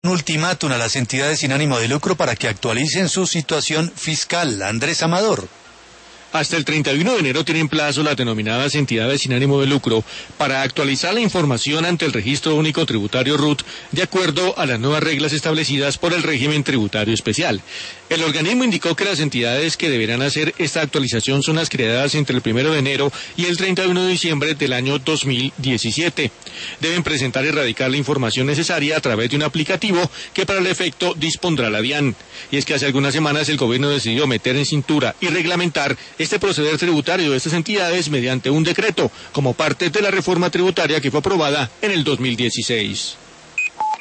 Un ultimátum a las entidades sin ánimo de lucro para que actualicen su situación fiscal. Andrés Amador. Hasta el 31 de enero tienen plazo las denominadas entidades sin ánimo de lucro para actualizar la información ante el Registro Único Tributario RUT de acuerdo a las nuevas reglas establecidas por el régimen tributario especial. El organismo indicó que las entidades que deberán hacer esta actualización son las creadas entre el 1 de enero y el 31 de diciembre del año 2017. Deben presentar y erradicar la información necesaria a través de un aplicativo que para el efecto dispondrá la DIAN. Y es que hace algunas semanas el gobierno decidió meter en cintura y reglamentar este proceder tributario de estas entidades mediante un decreto, como parte de la reforma tributaria que fue aprobada en el 2016.